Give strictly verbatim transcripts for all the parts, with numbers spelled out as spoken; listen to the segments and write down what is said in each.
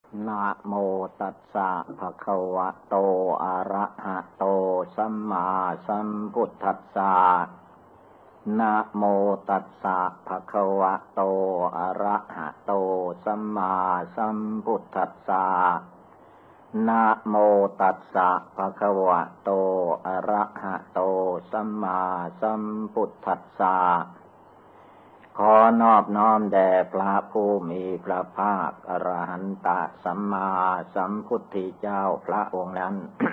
นะโมตัสสะภะคะวะโตอะระหะโตสัมมาสัมพุทธัสสะนะโมตัสสะภะคะวะโตอะระหะโตสัมมาสัมพุทธัสสะนะโมตัสสะภะคะวะโตอะระหะโตสัมมาสัมพุทธัสสะขอนอบน้อมแด่พระผู้มีพระภาคอรหันตสัมมาสัมพุทธเจ้าพระองค์นั้น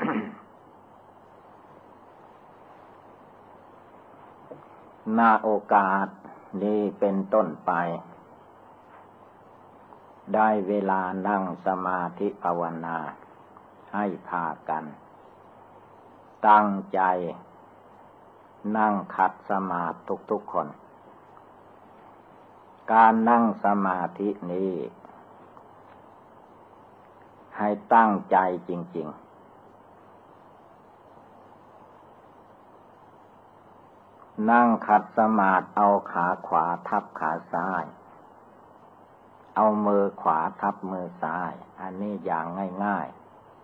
ณ โอกาสนี้เป็นต้นไปได้เวลานั่งสมาธิภาวนาให้พากันตั้งใจนั่งขัดสมาธิทุกๆคนการนั่งสมาธินี้ให้ตั้งใจจริงๆนั่งขัดสมาธิเอาขาขวาทับขาซ้ายเอามือขวาทับมือซ้ายอันนี้อย่างง่าย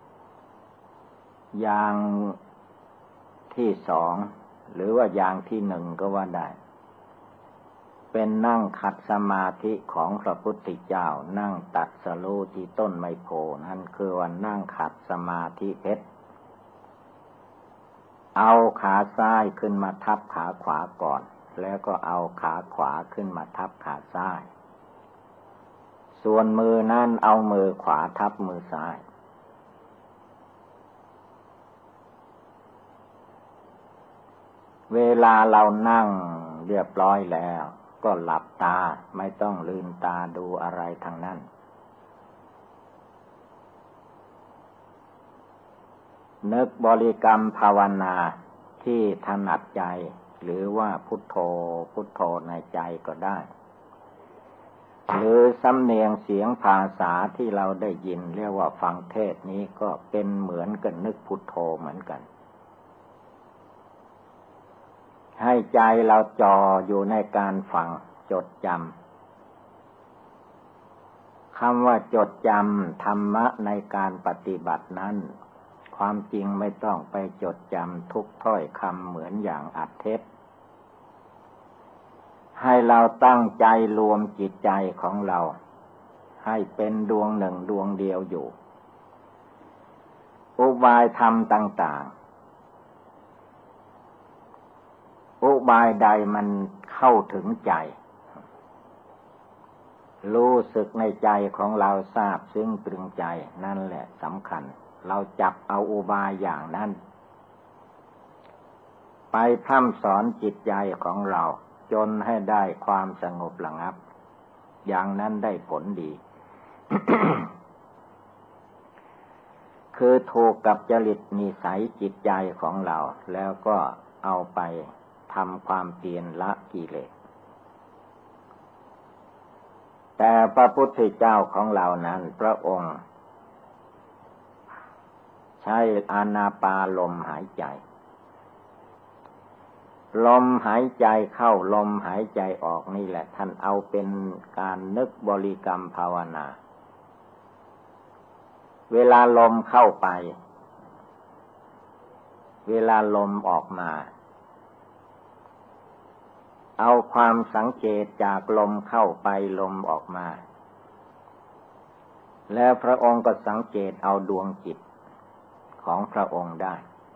ๆอย่างที่สองหรือว่าอย่างที่หนึ่งก็ว่าได้เป็นนั่งขัดสมาธิของพระพุทธเจ้านั่งตัดสรู้ที่ต้นไมโพนั่นคือว่านั่งขัดสมาธิเพชรเอาขาซ้ายขึ้นมาทับขาขวาก่อนแล้วก็เอาขาขวาขึ้นมาทับขาซ้ายส่วนมือนั่นเอามือขวาทับมือซ้ายเวลาเรานั่งเรียบร้อยแล้วก็หลับตาไม่ต้องลืมตาดูอะไรทั้งนั้นนึกบริกรรมภาวนาที่ถนัดใจหรือว่าพุทโธพุทโธในใจก็ได้หรือสำเนียงเสียงภาษาที่เราได้ยินเรียกว่าฟังเทศนี้ก็เป็นเหมือนกับนึกพุทโธเหมือนกันให้ใจเราจ่ออยู่ในการฟังจดจำคำว่าจดจำธรรมะในการปฏิบัตินั้นความจริงไม่ต้องไปจดจำทุกถ้อยคำเหมือนอย่างอัดเทปให้เราตั้งใจรวมจิตใจของเราให้เป็นดวงหนึ่งดวงเดียวอยู่อุบายธรรมต่างๆอุบายใดมันเข้าถึงใจรู้สึกในใจของเราทราบซึ้งตรึงใจนั่นแหละสำคัญเราจับเอาอุบายอย่างนั้นไปพร่ำสอนจิตใจของเราจนให้ได้ความสงบระงับอย่างนั้นได้ผลดี คือถูกกับจริตนิสัยจิตใจของเราแล้วก็เอาไปทำความเพียรละกิเลสแต่พระพุทธเจ้าของเรานั้นพระองค์ใช้อานาปานลมหายใจลมหายใจเข้าลมหายใจออกนี่แหละท่านเอาเป็นการนึกบริกรรมภาวนาเวลาลมเข้าไปเวลาลมออกมาเอาความสังเกตจากลมเข้าไปลมออกมาแล้วพระองค์ก็สังเกตเอาดวงจิตของพระองค์ได้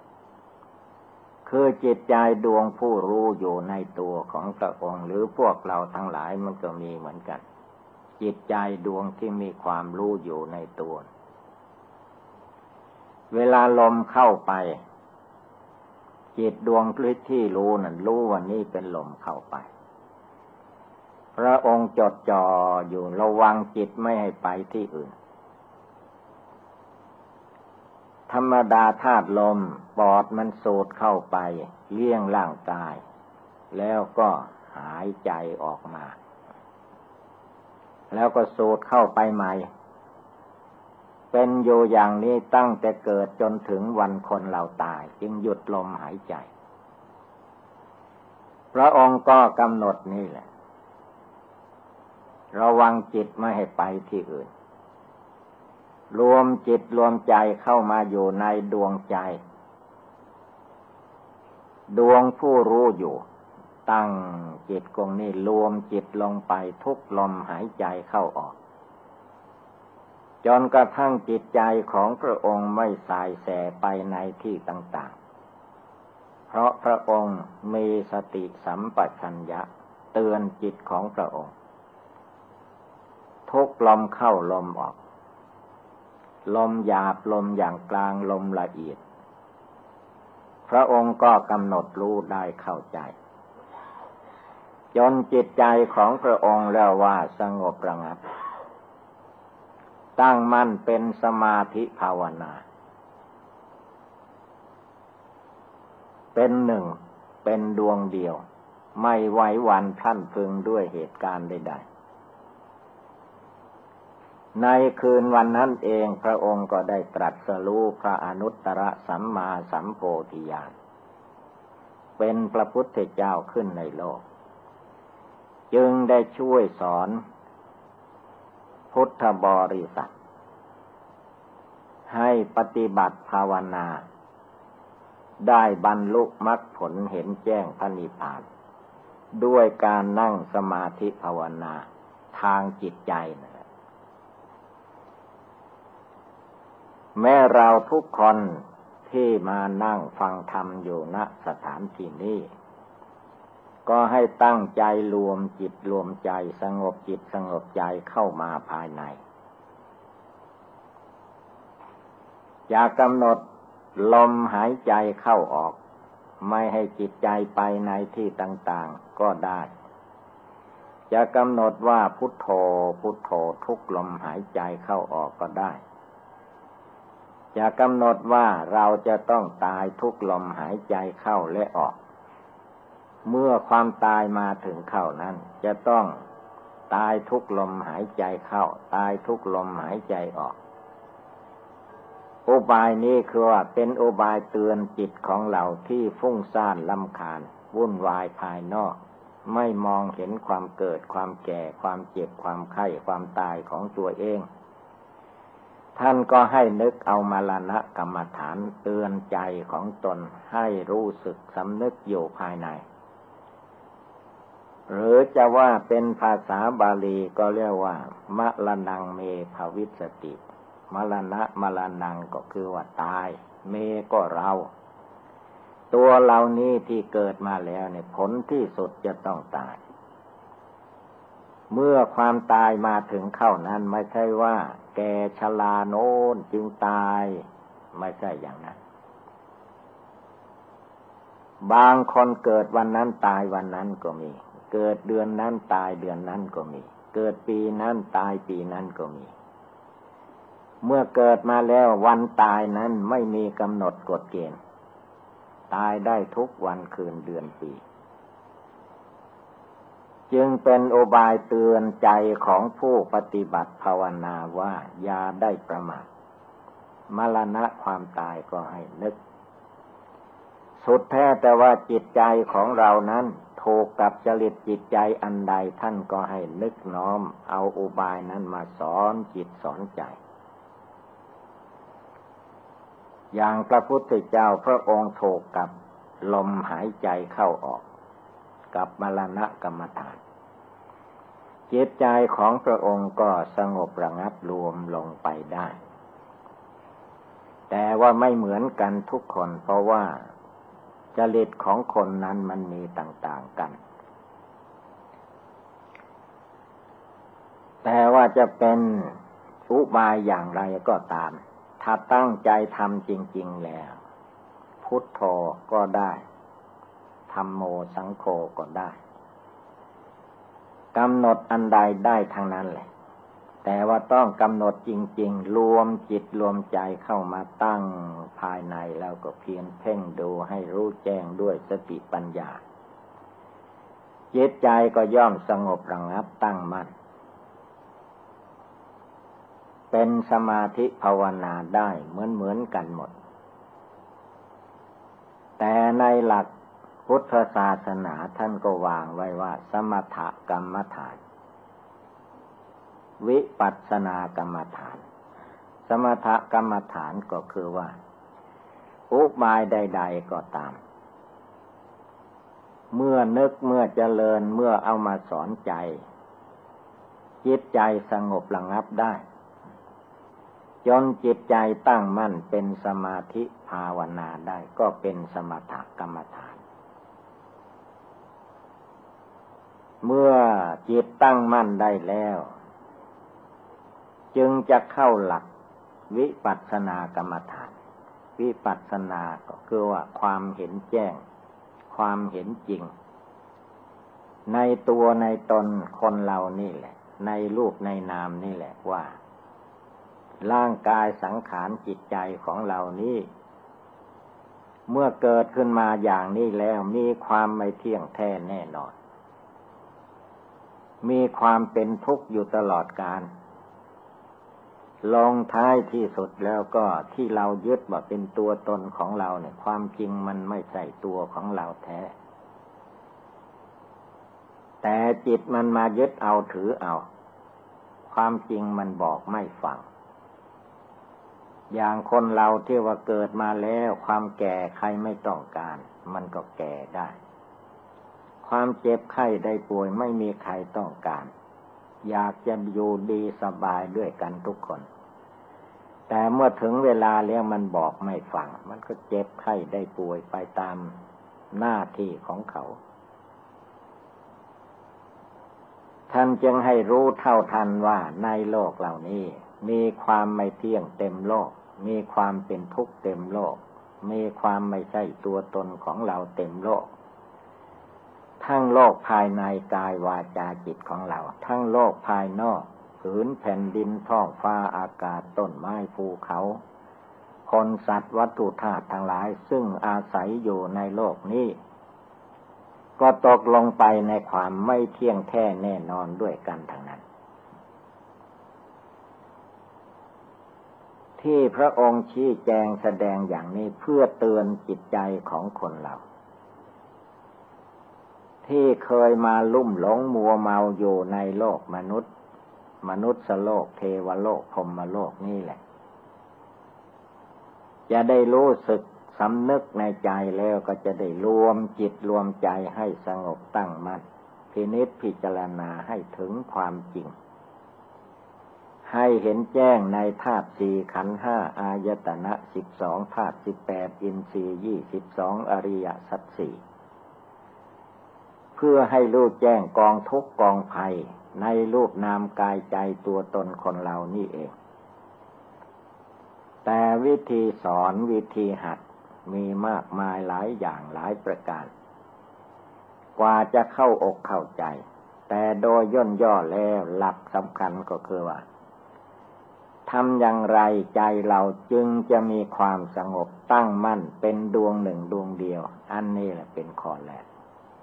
คือจิตใจดวงผู้รู้อยู่ในตัวของพระองค์หรือพวกเราทั้งหลายมันก็มีเหมือนกันจิตใจดวงที่มีความรู้อยู่ในตัวเวลาลมเข้าไปจิตดวงที่รู้นั่นรู้ว่านี่เป็นลมเข้าไปพระองค์จดจ่ออยู่ระวังจิตไม่ให้ไปที่อื่นธรรมดาธาตุลมปอดมันสูดเข้าไปเลี้ยงร่างกายแล้วก็หายใจออกมาแล้วก็สูดเข้าไปใหม่เป็นอยู่อย่างนี้ตั้งแต่เกิดจนถึงวันคนเราตายจึงหยุดลมหายใจพระองค์ก็กำหนดนี่แหละระวังจิตไม่ให้ไปที่อื่นรวมจิตรวมใจเข้ามาอยู่ในดวงใจดวงผู้รู้อยู่ตั้งจิตตรงนี้รวมจิตลงไปทุกลมหายใจเข้าออกจนกระทั่งจิตใจของพระองค์ไม่สายแสไปในที่ต่างๆเพราะพระองค์มีสติสัมปชัญญะเตือนจิตของพระองค์ทุกลมเข้าลมออกลมหยาบลมอย่างกลางลมละเอียดพระองค์ก็กำหนดรู้ได้เข้าใจจนจิตใจของพระองค์แล้วว่าสงบระงับตั้งมั่นเป็นสมาธิภาวนาเป็นหนึ่งเป็นดวงเดียวไม่ไหวหวั่นพลันพรึงด้วยเหตุการณ์ใดๆในคืนวันนั้นเองพระองค์ก็ได้ตรัสรู้พระอนุตตรสัมมาสัมโพธิญาณเป็นพระพุทธเจ้าขึ้นในโลกจึงได้ช่วยสอนพุทธบริษัทให้ปฏิบัติภาวนาได้บรรลุมรรคผลเห็นแจ้งพระนิพพานด้วยการนั่งสมาธิภาวนาทางจิตใจนะแม้เราทุกคนที่มานั่งฟังธรรมอยู่ณสถานที่นี้ก็ให้ตั้งใจรวมจิตรวมใจสงบจิตสงบใจเข้ามาภายในอย่ากำหนดลมหายใจเข้าออกไม่ให้จิตใจไปในที่ต่างๆก็ได้จะกำหนดว่าพุทโธพุทโธทุกลมหายใจเข้าออกก็ได้จะกำหนดว่าเราจะต้องตายทุกลมหายใจเข้าและออกเมื่อความตายมาถึงเข้านั้นจะต้องตายทุกลมหายใจเข้าตายทุกลมหายใจออกอุบายนี้คือว่าเป็นอุบายเตือนจิตของเราที่ฟุ้งซ่านรำคาญวุ่นวายภายนอกไม่มองเห็นความเกิดความแก่ความเจ็บความไข้ความตายของตัวเองท่านก็ให้นึกเอามรณะกรรมฐานเตือนใจของตนให้รู้สึกสำนึกอยู่ภายในหรือจะว่าเป็นภาษาบาลีก็เรียกว่ามรณังเมภวิสสติมรณะมรณังก็คือว่าตายเมก็เราตัวเรานี้ที่เกิดมาแล้วเนี่ยผลที่สุดจะต้องตายเมื่อความตายมาถึงเข้านั้นไม่ใช่ว่าแก่ชราโน้นจึงตายไม่ใช่อย่างนั้นบางคนเกิดวันนั้นตายวันนั้นก็มีเกิดเดือนนั้นตายเดือนนั้นก็มีเกิดปีนั้นตายปีนั้นก็มีเมื่อเกิดมาแล้ววันตายนั้นไม่มีกำหนดกฎเกณฑ์ตายได้ทุกวันคืนเดือนปีจึงเป็นอุบายเตือนใจของผู้ปฏิบัติภาวนาว่าอย่าได้ประมาทมรณะความตายก็ให้นึกสุดแท้แต่ว่าจิตใจของเรานั้นถูกกับจริตจิตใจอันใดท่านก็ให้นึกน้อมเอาอุบายนั้นมาสอนจิตสอนใจอย่างพระพุทธเจ้าพระองค์ถูกกับลมหายใจเข้าออกกับมรณะกรรมฐานจิตใจของพระองค์ก็สงบระงับรวมลงไปได้แต่ว่าไม่เหมือนกันทุกคนเพราะว่าจริตของคนนั้นมันมีต่างๆกันแต่ว่าจะเป็นอุบายอย่างไรก็ตามถ้าตั้งใจทำจริงๆแล้วพุทโธก็ได้ธัมโมสังโฆก็ได้กำหนดอันใดได้ทั้งนั้นแหละแต่ว่าต้องกำหนดจริงๆรวมจิตรวมใจเข้ามาตั้งภายในแล้วก็เพียรเพ่งดูให้รู้แจ้งด้วยสติปัญญาจิตใจก็ย่อมสงบระงับตั้งมั่นเป็นสมาธิภาวนาได้เหมือนๆกันหมดแต่ในหลักพุทธศาสนาท่านก็วางไว้ว่าสมถกรรมฐานวิปัสสนากรรมฐานสมถกรรมฐานก็คือว่าอุบายใดๆก็ตามเมื่อนึกเมื่อเจริญเมื่อเอามาสอนใจจิตใจสงบระงับได้จนจิตใจตั้งมั่นเป็นสมาธิภาวนาได้ก็เป็นสมถกรรมฐานเมื่อจิตตั้งมั่นได้แล้วจึงจะเข้าหลักวิปัสสนากรรมฐานวิปัสสนาก็คือว่าความเห็นแจ้งความเห็นจริงในตัวในตนคนเรานี่แหละในรูปในนามนี่แหละว่าร่างกายสังขารจิตใจของเรานี้เมื่อเกิดขึ้นมาอย่างนี้แล้วมีความไม่เที่ยงแท้แน่นอนมีความเป็นทุกข์อยู่ตลอดกาลลงท้ายที่สุดแล้วก็ที่เรายึดว่าเป็นตัวตนของเราเนี่ยความจริงมันไม่ใช่ตัวของเราแท้แต่จิตมันมายึดเอาถือเอาความจริงมันบอกไม่ฟังอย่างคนเราที่ว่าเกิดมาแล้วความแก่ใครไม่ต้องการมันก็แก่ได้ความเจ็บไข้ได้ป่วยไม่มีใครต้องการอยากจะอยู่ดีสบายด้วยกันทุกคนแต่เมื่อถึงเวลาแล้วมันบอกไม่ฟังมันก็เจ็บไข้ได้ป่วยไปตามหน้าที่ของเขาท่านจึงให้รู้เท่าทันว่าในโลกเหล่านี้มีความไม่เที่ยงเต็มโลกมีความเป็นทุกข์เต็มโลกมีความไม่ใช่ตัวตนของเราเต็มโลกทั้งโลกภายในกายวาจาจิตของเราทั้งโลกภายนอกผืนแผ่นดินท้องฟ้าอากาศต้นไม้ภูเขาคนสัตว์วัตถุธาตุทั้งหลายซึ่งอาศัยอยู่ในโลกนี้ก็ตกลงไปในความไม่เที่ยงแท้แน่นอนด้วยกันทั้งนั้นที่พระองค์ชี้แจงแสดงอย่างนี้เพื่อเตือนจิตใจของคนเราที่เคยมาลุ่มหลงมัวเมาอยู่ในโลกมนุษย์มนุษย์โลกเทวโลกพรหมโลกนี่แหละจะได้รู้สึกสำนึกในใจแล้วก็จะได้รวมจิตรวมใจให้สงบตั้งมั่นพินิจพิจารณาให้ถึงความจริงให้เห็นแจ้งในธาตุสี่ขันธ์ห้าอายตนะสิบสองธาตุสิบแปดอินทรีย์ยี่สิบสองอริยสัจสี่เพื่อให้รู้แจ้งกองทุกข์กองภัยในรูปนามกายใจตัวตนคนเรานี่เองแต่วิธีสอนวิธีหัดมีมากมายหลายอย่างหลายประการกว่าจะเข้าอกเข้าใจแต่โดยย่นย่อแล้วหลักสำคัญก็คือว่าทำอย่างไรใจเราจึงจะมีความสงบตั้งมั่นเป็นดวงหนึ่งดวงเดียวอันนี้แหละเป็นข้อแรก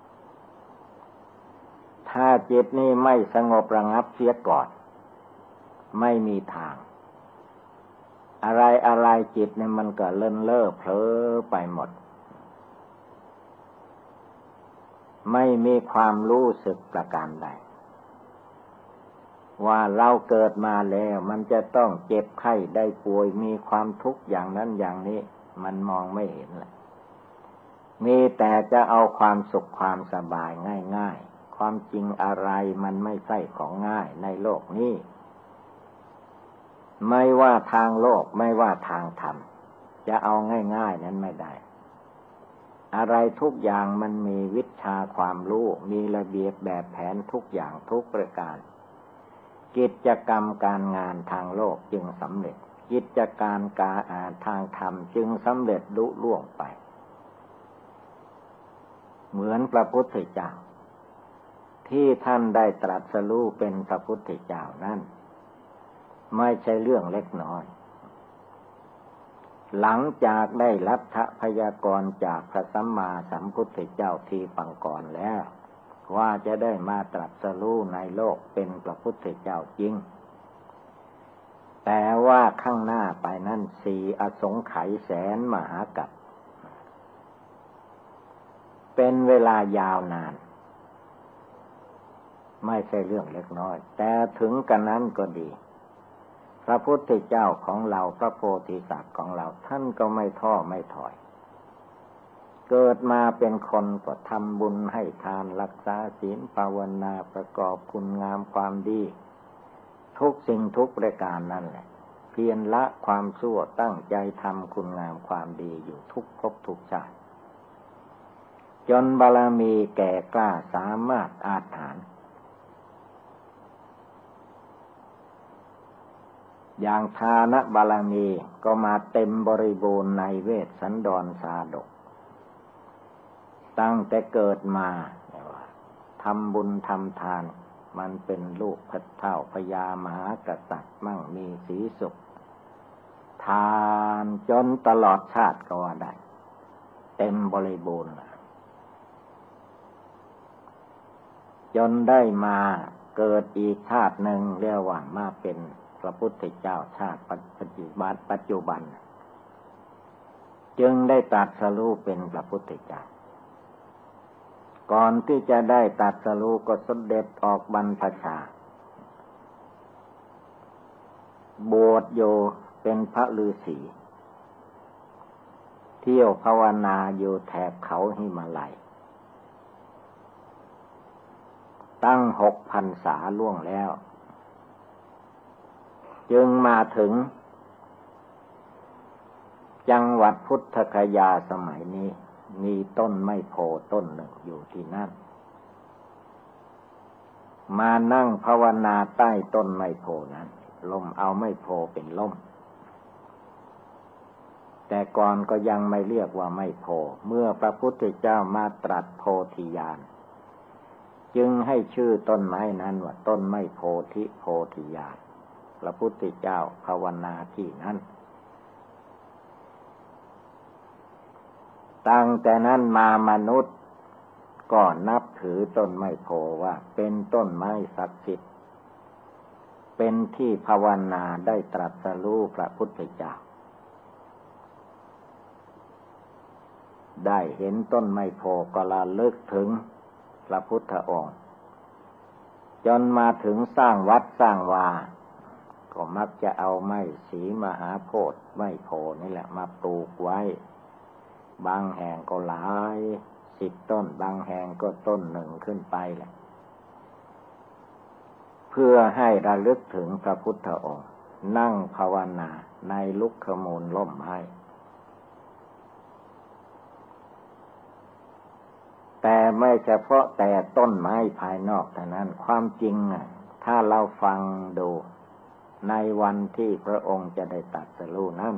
ถ้าจิตนี้ไม่สงบระงับเสียก่อนไม่มีทางอะไรอะไรจิตเนี่ยมันก็เลิ่นเล่อเผลอไปหมดไม่มีความรู้สึกประการใดว่าเราเกิดมาแล้วมันจะต้องเจ็บไข้ได้ป่วยมีความทุกข์อย่างนั้นอย่างนี้มันมองไม่เห็นเลยมีแต่จะเอาความสุขความสบายง่ายๆความจริงอะไรมันไม่ใช่ของง่ายในโลกนี้ไม่ว่าทางโลกไม่ว่าทางธรรมจะเอาง่ายๆนั้นไม่ได้อะไรทุกอย่างมันมีวิชาความรู้มีระเบียบแบบแผนทุกอย่างทุกประการกิจกรรมการงานทางโลกจึงสำเร็จกิจการการอ่านทางธรรมจึงสำเร็จลุล่วงไปเหมือนพระพุทธเจ้าที่ท่านได้ตรัสรู้เป็นพระพุทธเจ้านั้นไม่ใช่เรื่องเล็กน้อยหลังจากได้รัฐพยากรณ์จากพระสัมมาสัมพุทธเจ้าทีปังก่อนแล้วว่าจะได้มาตรัสรู้ในโลกเป็นพระพุทธเจ้าจริงแต่ว่าข้างหน้าไปนั่นสี่อสงไขยแสนมหากัปเป็นเวลายาวนานไม่ใช่เรื่องเล็กน้อยแต่ถึงกันนั้นก็ดีพระพุทธเจ้าของเราพระโพธิสัตว์ของเราท่านก็ไม่ท้อไม่ถอยเกิดมาเป็นคนก็ทำบุญให้ทานรักษาศีลภาวนาประกอบคุณงามความดีทุกสิ่งทุกประการนั่นแหละเพียรละความชั่วตั้งใจทำคุณงามความดีอยู่ทุกภพทุกชาติจนบารมีแก่กล้าสามารถอาจฐานอย่างทานบารมีก็มาเต็มบริบูรณ์ในเวสสันดรชาดกตั้งแต่เกิดมาทำบุญทำทานมันเป็นลูกพระเฒ่าพญามหากษัตริย์มั่งมีสีสุขทานจนตลอดชาติก็ว่าได้เต็มบริบูรณ์จนได้มาเกิดอีกชาติหนึ่งเรียกว่ามาเป็นพระพุทธเจ้าชาติปัจจุบันปัจจุบันจึงได้ตรัสรู้เป็นพระพุทธเจ้าก่อนที่จะได้ตรัสรู้ก็เสด็จออกบรรพชาบวชอยู่เป็นพระฤาษีเที่ยวภาวนาอยู่แถบเขาหิมาลัยตั้งหกพรรษาล่วงแล้วจึงมาถึงจังหวัดพุทธคยาสมัยนี้มีต้นไม้โพต้นหนึ่งอยู่ที่นั่นมานั่งภาวนาใต้ต้นไม้โพนั้นลมเอาไม้โพเป็นล่มแต่ก่อนก็ยังไม่เรียกว่าไม้โพเมื่อพระพุทธเจ้ามาตรัสโพธิญาณจึงให้ชื่อต้นไม้นั้นว่าต้นไม้โพธิโพธิญาณพระพุทธเจ้าภาวนาที่นั้นตั้งแต่นั้นมามนุษย์ก็นับถือต้นไม้โพว่าเป็นต้นไม้ศักดิ์สิทธิ์เป็นที่ภาวนาได้ตรัสรู้พระพุทธเจ้าได้เห็นต้นไม้โพก็ระลึกถึงพระพุทธองค์จนมาถึงสร้างวัดสร้างวาก็มักจะเอาไม้สีมหาโพธิ์ไม้โพนี่แหละมาปลูกไว้บางแห่งก็หลายสิบต้นบางแห่งก็ต้นหนึ่งขึ้นไปแหละเพื่อให้ระลึกถึงพระพุทธองค์นั่งภาวนาในลุกขมูลล่มไม้แต่ไม่เฉพาะแต่ต้นไม้ภายนอกเท่านั้นความจริงถ้าเราฟังดูในวันที่พระองค์จะได้ตรัสรู้นั้น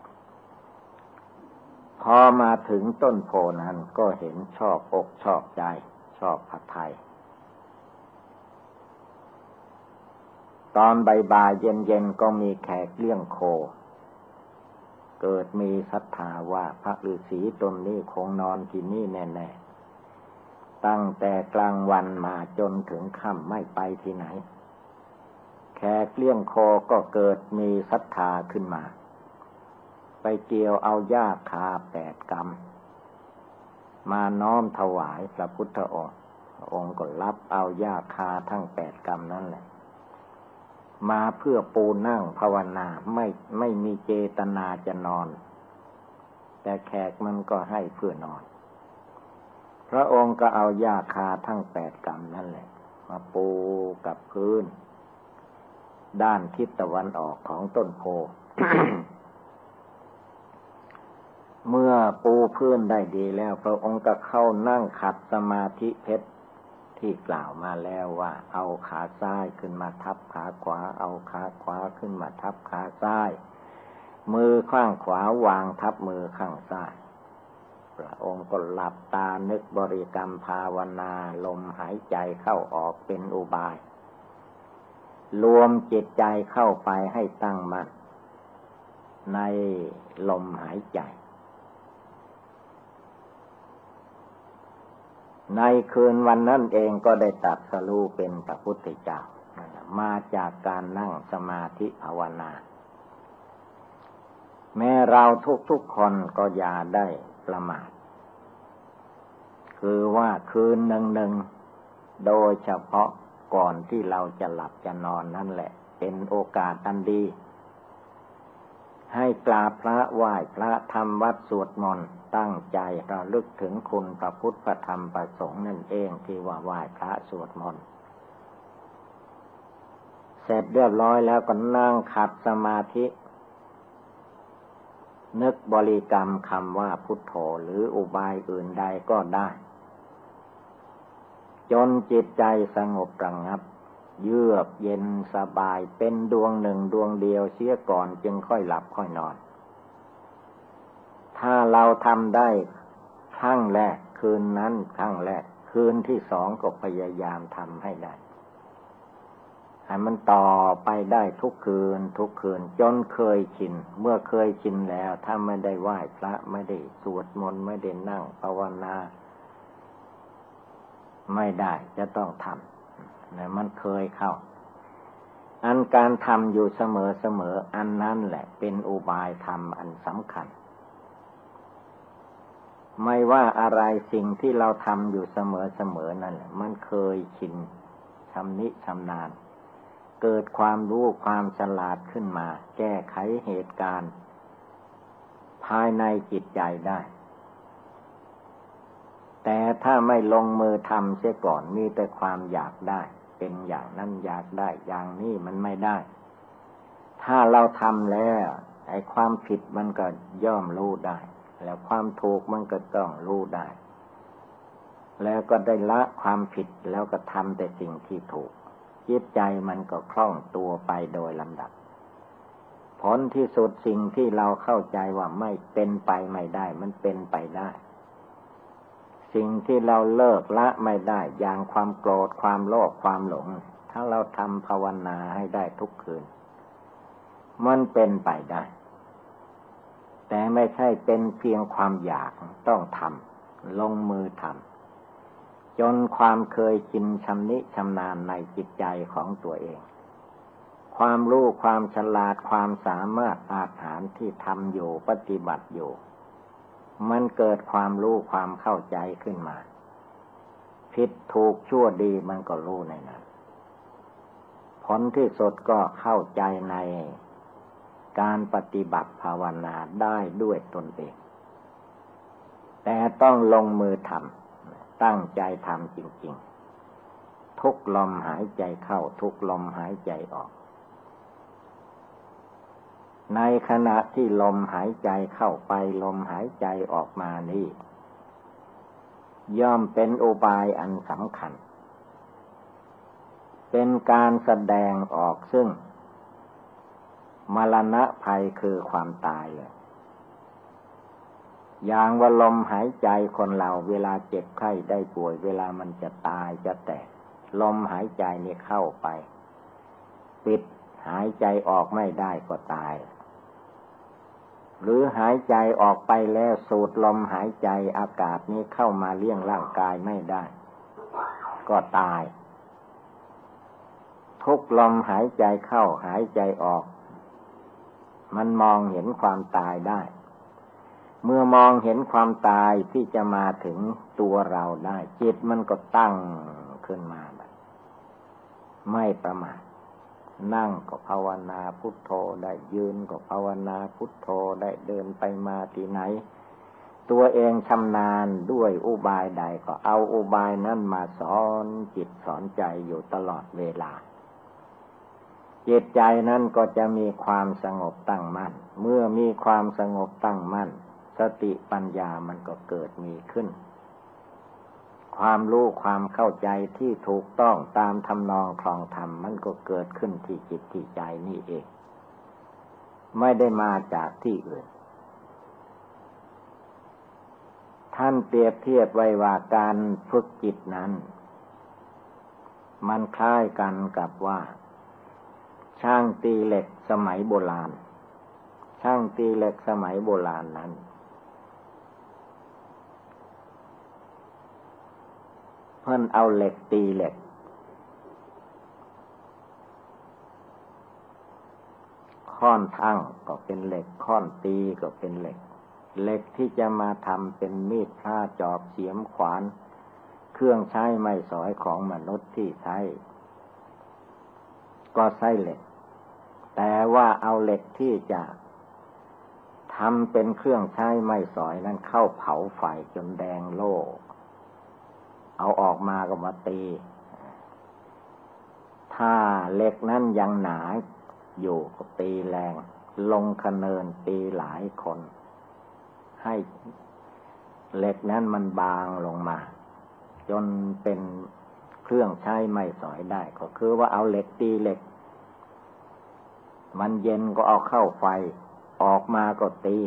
พอมาถึงต้นโพนั้นก็เห็นชอบอกชอบใจชอบพระทัยตอนบ่ายๆเย็นๆก็มีแขกเลี้ยงโคเกิดมีศรัทธาว่าพระฤาษีตนนี้คงนอนที่นี่แน่ๆตั้งแต่กลางวันมาจนถึงค่ำไม่ไปที่ไหนแขกเลี้ยงโคก็เกิดมีศรัทธาขึ้นมาไปเกี่ยวเอาหญ้าคาแปดกำมาน้อมถวายพระพุทธองค์องค์ก็รับเอาหญ้าคาทั้งแปดกำนั่นแหละมาเพื่อปูนั่งภาวนาไม่ไม่มีเจตนาจะนอนแต่แขกมันก็ให้เพื่อนอนพระองค์ก็เอาหญ้าคาทั้งแปดกำนั่นแหละมาปูกับพื้นด้านทิศตะวันออกของต้นโพ เมื่อปูพื้นได้ดีแล้วพระองค์ก็เข้านั่งขัดสมาธิเพชรที่กล่าวมาแล้วว่าเอาขาซ้ายขึ้นมาทับขาขวาเอาขาขวาขึ้นมาทับขาซ้ายมือข้างขวาวางทับมือข้างซ้ายพระองค์ก็หลับตานึกบริกรรมภาวนาลมหายใจเข้าออกเป็นอุบายรวมจิตใจเข้าไปให้ตั้งมั่นในลมหายใจในคืนวันนั้นเองก็ได้ตรัสรู้เป็นพระพุทธเจ้ามาจากการนั่งสมาธิภาวนาแม้เราทุกๆคนก็อย่าได้ประมาทคือว่าคืนหนึ่งๆโดยเฉพาะก่อนที่เราจะหลับจะนอนนั่นแหละเป็นโอกาสอันดีให้กราบพระไหว้พระทำวัดสวดมนต์ตั้งใจระลึกถึงคุณพระพุทธพระธรรมพระสงฆ์นั่นเองที่ว่าไหว้พระสวดมนต์เสร็จเรียบร้อยแล้วก็นั่งขัดสมาธินึกบริกรรมคำว่าพุทโธหรืออุบายอื่นใดก็ได้จนจิตใจสงบระงับเยือกเย็นสบายเป็นดวงหนึ่งดวงเดียวเสียก่อนจึงค่อยหลับค่อยนอนถ้าเราทำได้ครั้งแรกคืนนั้นครั้งแรกคืนที่สองก็พยายามทำให้ได้ให้มันต่อไปได้ทุกคืนทุกคืนจนเคยชินเมื่อเคยชินแล้วถ้าไม่ได้ไหว้พระไม่ได้สวดมนต์ไม่ได้นั่งภาวนาไม่ได้จะต้องทำเนี่ยมันเคยเข้าอันการทำอยู่เสมอเสมออันนั้นแหละเป็นอุบายธรรมอันสำคัญไม่ว่าอะไรสิ่งที่เราทำอยู่เสมอเสมอนั่นแหละมันเคยชินชำนิชำนาญเกิดความรู้ความฉลาดขึ้นมาแก้ไขเหตุการณ์ภายในจิตใจได้แต่ถ้าไม่ลงมือทำเสียก่อนมีแต่ความอยากได้เป็นอย่างนั้นอยากได้อย่างนี้มันไม่ได้ถ้าเราทำแล้วไอ้ความผิดมันก็ย่อมรู้ได้แล้วความถูกมันก็ต้องรู้ได้แล้วก็ได้ละความผิดแล้วก็ทำแต่สิ่งที่ถูกจิตใจมันก็คล่องตัวไปโดยลำดับผลที่สุดสิ่งที่เราเข้าใจว่าไม่เป็นไปไม่ได้มันเป็นไปได้สิ่งที่เราเลิกละไม่ได้อย่างความโกรธความโลภความหลงถ้าเราทำภาวนาให้ได้ทุกคืนมันเป็นไปได้แต่ไม่ใช่เป็นเพียงความอยากต้องทำลงมือทำจนความเคยชินชำนิชำนาญในจิตใจของตัวเองความรู้ความฉลาดความสามารถอาจหาญที่ทำอยู่ปฏิบัติอยู่มันเกิดความรู้ความเข้าใจขึ้นมาผิดถูกชั่วดีมันก็รู้ในนั้นผลที่สุดก็เข้าใจในการปฏิบัติภาวนาได้ด้วยตนเองแต่ต้องลงมือทำตั้งใจทำจริงๆทุกลมหายใจเข้าทุกลมหายใจออกในขณะที่ลมหายใจเข้าไปลมหายใจออกมานี้ย่อมเป็นอุบายอันสำคัญเป็นการแสดงออกซึ่งมรณะภัยคือความตายเลยอย่างว่าลมหายใจคนเราเวลาเจ็บไข้ได้ป่วยเวลามันจะตายจะแตกลมหายใจนี่เข้าไปปิดหายใจออกไม่ได้ก็ตายหรือหายใจออกไปแล้วสูดลมหายใจอากาศนี้เข้ามาเลี้ยงร่างกายไม่ได้ก็ตายทุกลมหายใจเข้าหายใจออกมันมองเห็นความตายได้เมื่อมองเห็นความตายที่จะมาถึงตัวเราได้จิตมันก็ตั้งขึ้นมาไม่ประมาทนั่งก็ภาวนาพุทโธได้ยืนก็ภาวนาพุทโธได้เดินไปมาที่ไหนตัวเองชำนาญด้วยอุบายใดก็เอาอุบายนั้นมาสอนจิตสอนใจอยู่ตลอดเวลาจิตใจนั้นก็จะมีความสงบตั้งมั่นเมื่อมีความสงบตั้งมั่นสติปัญญามันก็เกิดมีขึ้นความรู้ความเข้าใจที่ถูกต้องตามทำนองครองธรรมมันก็เกิดขึ้นที่จิตที่ใจนี่เองไม่ได้มาจากที่อื่นท่านเปรียบเทียบไว้ว่าการฝึกจิตนั้นมันคล้ายกันกับว่าช่างตีเหล็กสมัยโบราณช่างตีเหล็กสมัยโบราณนั้นเพิ่นเอาเหล็กตีเหล็กค้อนทั้งก็เป็นเหล็กค้อนตีก็เป็นเหล็กเหล็กที่จะมาทำเป็นมีดพระจอบเสียมขวานเครื่องใช้ไม้สอยของมนุษย์ที่ใช้ก็ใช้เหล็กแต่ว่าเอาเหล็กที่จะทำเป็นเครื่องใช้ไม้สอยนั้นเข้าเผาไฟจนแดงโล่เอาออกมาก็มาตีถ้าเหล็กนั้นยังหนาอยู่ก็ตีแรงลงคะเนินตีหลายคนให้เหล็กนั้นมันบางลงมาจนเป็นเครื่องใช้ไม้สอยได้ก็คือว่าเอาเหล็กตีเหล็กมันเย็นก็เอาเข้าไฟออกมาก็ตี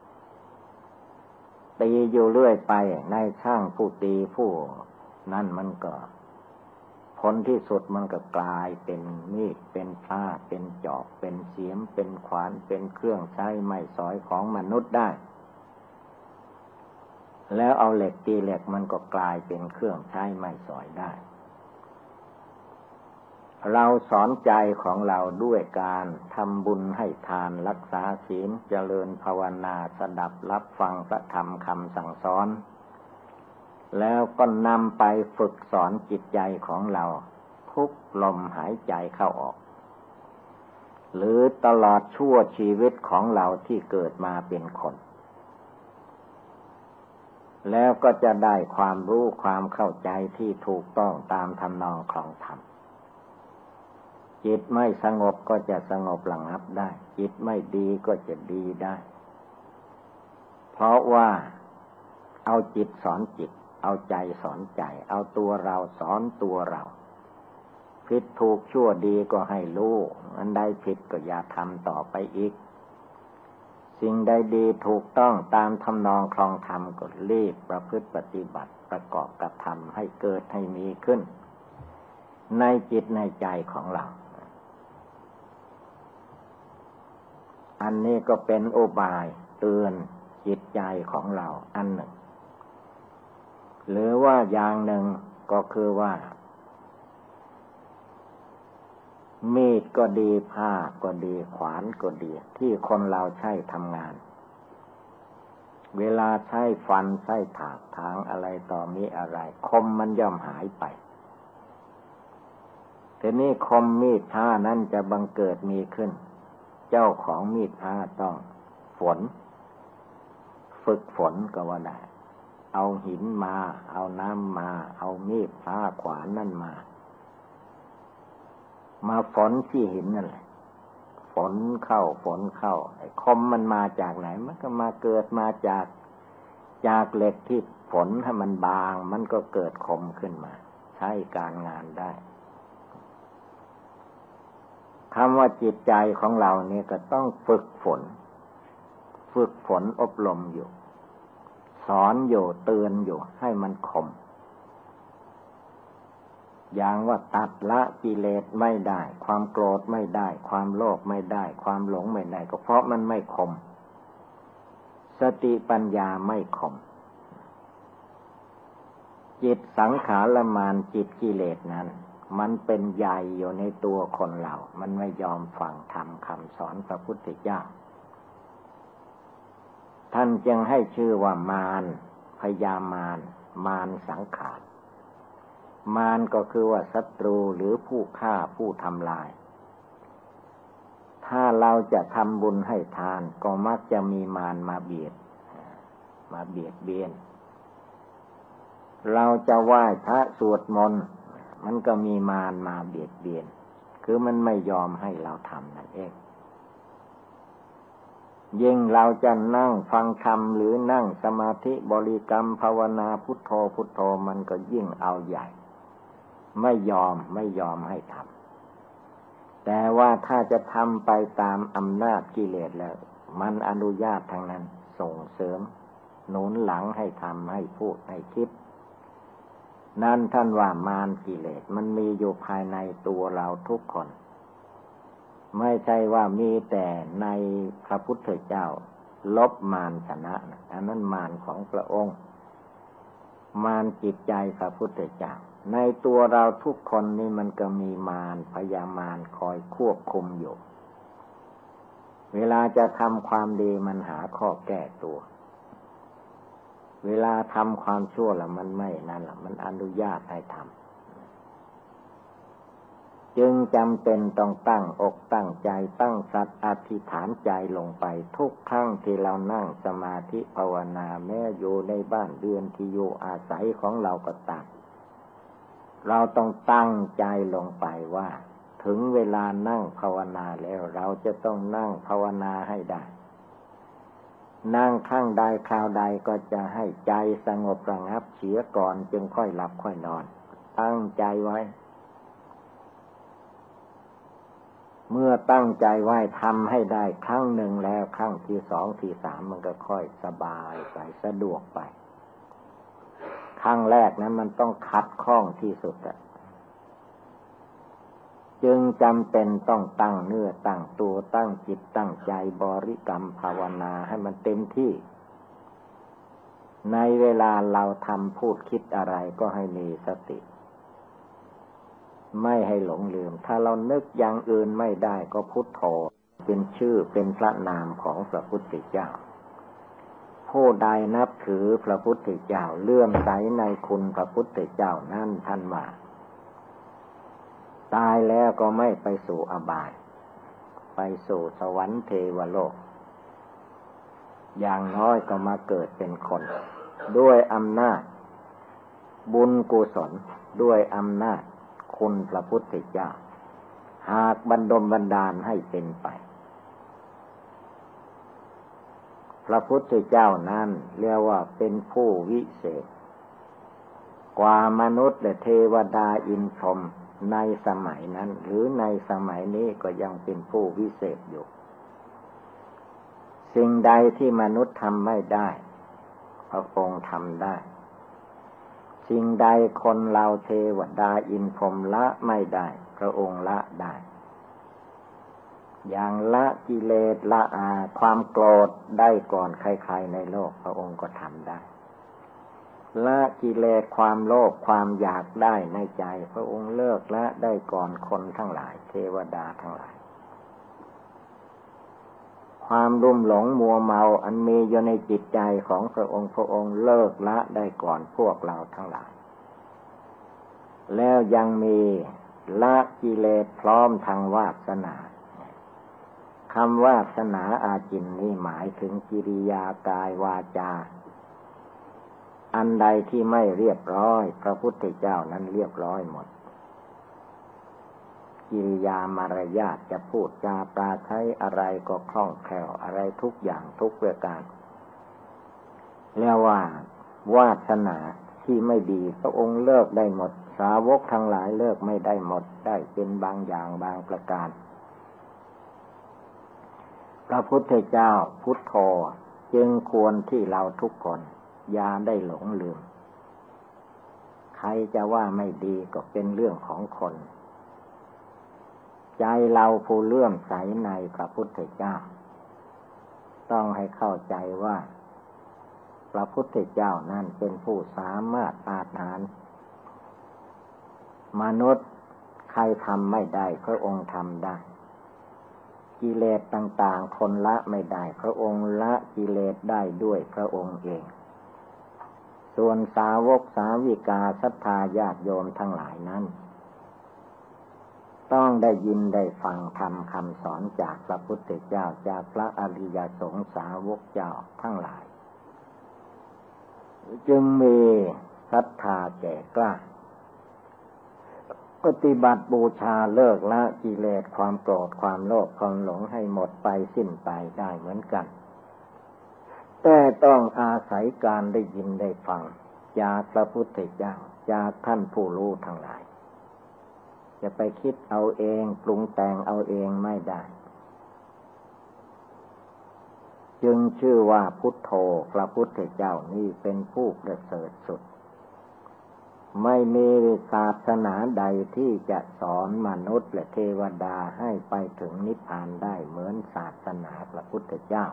ตีอยู่เรื่อยไปในช่างผู้ตีผู้นั่นมันก็ผลที่สุดมันก็กลายเป็นมีดเป็นผ้าเป็นจอบเป็นเสียมเป็นขวานเป็นเครื่องใช้ไม้สอยของมนุษย์ได้แล้วเอาเหล็กตีเหล็กมันก็กลายเป็นเครื่องใช้ไม้สอยได้เราสอนใจของเราด้วยการทำบุญให้ทานรักษาศีลเจริญภาวนาสดับรับฟังพระธรรมคำสั่งสอนแล้วก็นำไปฝึกสอนจิตใจของเราทุกลมหายใจเข้าออกหรือตลอดชั่วชีวิตของเราที่เกิดมาเป็นคนแล้วก็จะได้ความรู้ความเข้าใจที่ถูกต้องตามทำนองครองธรรมจิตไม่สงบก็จะสงบระงับได้จิตไม่ดีก็จะดีได้เพราะว่าเอาจิตสอนจิตเอาใจสอนใจเอาตัวเราสอนตัวเราผิดถูกชั่วดีก็ให้รู้อันใดผิดก็อย่าทำต่อไปอีกสิ่งใดดีถูกต้องตามทำนองครองธรรมก็รีบประพฤติปฏิบัติประกอบกระทำให้เกิดให้มีขึ้นในจิตในใจของเราอันนี้ก็เป็นอุบายเตือนจิตใจของเราอันหนึ่งหรือว่าอย่างหนึ่งก็คือว่ามีดก็ดีผ้าก็ดีขวานก็ดีที่คนเราใช้ทำงานเวลาใช้ฟันใช้ถากถางอะไรต่อมีอะไรคมมันย่อมหายไปทีนี้คมมีดผ้านั้นจะบังเกิดมีขึ้นเจ้าของมีดผ้าต้องฝนฝึกฝนก็ว่าได้เอาหินมาเอาน้ำมาเอามีดผ้าขวานนั่นมามาฝนที่หินนั่นแหละฝนเข้าฝนเข้าไอ้คมมันมาจากไหนมันก็มาเกิดมาจากจากเหล็กที่ฝนให้มันบางมันก็เกิดคมขึ้นมาใช้การงานได้คำว่าจิตใจของเราเนี่ยก็ต้องฝึกฝนฝึกฝนอบรมอยู่สอนอยู่เตือนอยู่ให้มันคมอย่างว่าตัดละกิเลสไม่ได้ความโกรธไม่ได้ความโลภไม่ได้ความหลงไม่ได้ก็เพราะมันไม่คมสติปัญญาไม่คมจิตสังขารมานจิตกิเลสนั้นมันเป็นใหญ่อยู่ในตัวคนเรามันไม่ยอมฟังธรรมคำสอนพระพุทธเจ้าท่านจึงให้ชื่อว่ามารพยามารมารสังขารมารก็คือว่าศัตรูหรือผู้ฆ่าผู้ทำลายถ้าเราจะทำบุญให้ทานก็มักจะมีมารมาเบียดมาเบียดเบียนเราจะไหว้พระสวดมนต์มันก็มีมารมาเบียดเบียนคือมันไม่ยอมให้เราทำนั่นเองยิ่งเราจะนั่งฟังธรรมหรือนั่งสมาธิบริกรรมภาวนาพุทโธพุทโธมันก็ยิ่งเอาใหญ่ไม่ยอมไม่ยอมให้ทำแต่ว่าถ้าจะทำไปตามอำนาจกิเลสแล้วมันอนุญาตทางนั้นส่งเสริมหนุนหลังให้ทำให้พูดให้คิดนั่นท่านว่ามารกิเลสมันมีอยู่ภายในตัวเราทุกคนไม่ใช่ว่ามีแต่ในพระพุทธเจ้าลบมารชนะอันนั้นมารของพระองค์มารจิตใจพระพุทธเจ้าในตัวเราทุกคนนี่มันก็มีมารพยามารคอยควบคุมอยู่เวลาจะทำความดีมันหาข้อแก้ตัวเวลาทำความชั่วแล้วมันไม่นั่นแหละมันอนุญาตให้ทำจึงจำเป็นต้องตั้งอกตั้งใจตั้งสัตย์อธิษฐานใจลงไปทุกครั้งที่เรานั่งสมาธิภาวนาแม้อยู่ในบ้านเรือนที่อยู่อาศัยของเราก็ตามเราต้องตั้งใจลงไปว่าถึงเวลานั่งภาวนาแล้วเราจะต้องนั่งภาวนาให้ได้นั่งข้างใดคราวใดก็จะให้ใจสงบระงับเสียก่อนจึงค่อยหลับค่อยนอนตั้งใจไว้เมื่อตั้งใจไว้ทำให้ได้ครั้งหนึ่งแล้วครั้งที่สองที่สามมันก็ค่อยสบายไปสะดวกไปครั้งแรกนั้นมันต้องขัดข้องที่สุดอะจึงจำเป็นต้องตั้งเนื้อตั้งตัวตั้งจิตตั้งใจบริกรรมภาวนาให้มันเต็มที่ในเวลาเราทำพูดคิดอะไรก็ให้มีสติไม่ให้หลงลืมถ้าเรานึกอย่างอื่นไม่ได้ก็พุทโธเป็นชื่อเป็นพระนามของพระพุทธเจ้าผู้ใดนับถือพระพุทธเจ้าเลื่อมใสในคุณพระพุทธเจ้านั่นท่านว่าตายแล้วก็ไม่ไปสู่อบายไปสู่สวรรค์เทวโลกอย่างน้อยก็มาเกิดเป็นคนด้วยอำนาจบุญกุศลด้วยอำนาจคุณพระพุทธเจ้าหากบันดลบันดาลให้เป็นไปพระพุทธเจ้านั้นเรียกว่าเป็นผู้วิเศษกว่ามนุษย์และเทวดาอินทร์พรหมในสมัยนั้นหรือในสมัยนี้ก็ยังเป็นผู้วิเศษอยู่สิ่งใดที่มนุษย์ทำไม่ได้พระองค์ทำได้สิ่งใดคนเราเทวดาอินทร์พรหมละไม่ได้พระองค์ละได้อย่างละกิเลสละอาความโกรธได้ก่อนใครๆในโลกพระองค์ก็ทำได้ละกิเลสความโลภความอยากได้ในใจพระองค์เลิกละได้ก่อนคนทั้งหลายเทวดาทั้งหลายความรุ่มหลงมัวเมาอันมีอยู่ในจิตใจของพระองค์พระองค์เลิกละได้ก่อนพวกเราทั้งหลายแล้วยังมีละกิเลสพร้อมทางวาสนาคำวาสนาอาจินนี้หมายถึงกิริยากายวาจาอันใดที่ไม่เรียบร้อยพระพุทธเจ้านั้นเรียบร้อยหมดกิริยามารยาทจะพูดจาปราศัยอะไรก็คล่องแคล่วอะไรทุกอย่างทุกประการเรียกว่าวาสนาที่ไม่ดีพระองค์เลิกได้หมดสาวกทั้งหลายเลิกไม่ได้หมดได้เป็นบางอย่างบางประการพระพุทธเจ้าพุทโธจึงควรที่เราทุกคนอย่าได้หลงลืมใครจะว่าไม่ดีก็เป็นเรื่องของคนใจเราผู้เลื่อมใสในพระพุทธเจ้าต้องให้เข้าใจว่าพระพุทธเจ้านั้นเป็นผู้สามารถอาหารมนุษย์ใครทำไม่ได้พระองค์ทำได้กิเลสต่างๆคนละไม่ได้พระองค์ละกิเลสได้ด้วยพระองค์เองส่วนสาวกสาวิกาศรัทธาญาติโยมทั้งหลายนั้นต้องได้ยินได้ฟังธรรมคำสอนจากพระพุทธเจ้าจากพระอริยสงฆ์สาวกเจ้าทั้งหลายจึงมีศรัทธาแก่กล้าปฏิบัติบูชาเลิกละกิเลสความโกรธความโลภความหลงให้หมดไปสิ้นไปได้เหมือนกันแต่ต้องอาศัยการได้ยินได้ฟังจากพระพุทธเจ้าจากท่านผู้รู้ทั้งหลายจะไปคิดเอาเองปรุงแต่งเอาเองไม่ได้จึงชื่อว่าพุทโธพระพุทธเจ้านี่เป็นผู้ประเสริฐสุดไม่มีศาสนาใดที่จะสอนมนุษย์และเทวดาให้ไปถึงนิพพานได้เหมือนศาสนาพระพุทธเจ้า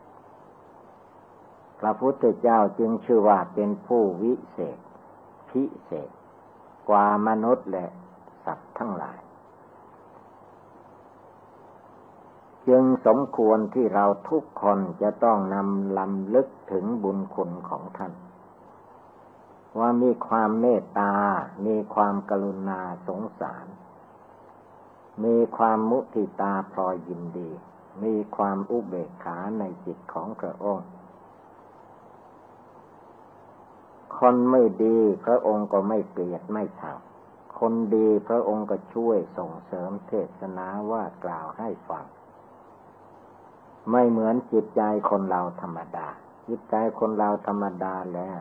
พระพุทธเจ้าจึงชื่อว่าเป็นผู้วิเศษพิเศษกว่ามนุษย์และสัตว์ทั้งหลายจึงสมควรที่เราทุกคนจะต้องนำลำลึกถึงบุญคุณของท่านว่ามีความเมตตามีความกรุณาสงสารมีความมุทิตาพลอยยินดีมีความอุเบกขาในจิตของพระองค์คนไม่ดีพระองค์ก็ไม่เกลียดไม่ชังคนดีพระองค์ก็ช่วยส่งเสริมเทศนาว่ากล่าวให้ฟังไม่เหมือนจิตใจคนเราธรรมดาจิตใจคนเราธรรมดาแล้ว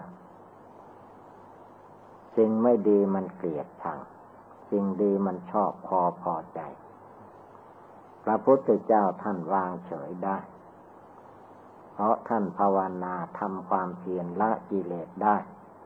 สิ่งไม่ดีมันเกลียดชังสิ่งดีมันชอบพอพอใจพระพุทธเจ้าท่านวางเฉยได้เพราะท่านภาวนาทำความเพียรละกิเลสได้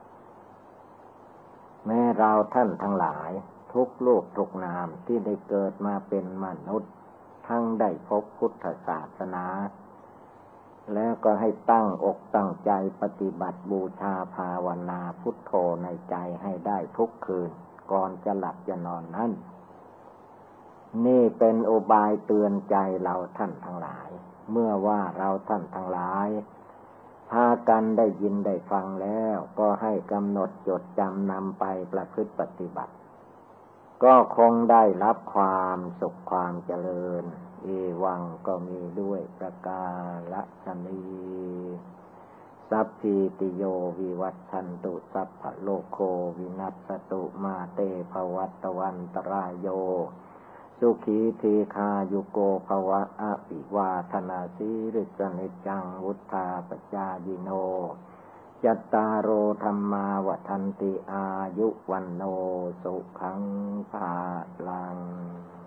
แม้เราท่านทั้งหลายทุกลูกทุกนามที่ได้เกิดมาเป็นมนุษย์ทั้งได้พบพุทธศาสนาแล้วก็ให้ตั้งอกตั้งใจปฏิบัติบูชาภาวนาพุทโธในใจให้ได้ทุกคืนก่อนจะหลับจะนอนนั้นนี่เป็นอุบายเตือนใจเราท่านทั้งหลายเมื่อว่าเราท่านทั้งหลายพากันได้ยินได้ฟังแล้วก็ให้กำหนดจดจำนำไปประพฤติปฏิบัติก็คงได้รับความสุขความเจริญเอวังก็มีด้วยประกาศนีสัพพิติโยวิวัชชันตุสัพพะโลกโควินัสสตุมาเตภวัตวันตรายโยสุขีทีคายุโกภวะอภิวาทนาสีริสนิจังวุธาปจายิโนจัตตารโอธรรมาวัฏันติอายุวันโนสุขังภาลัง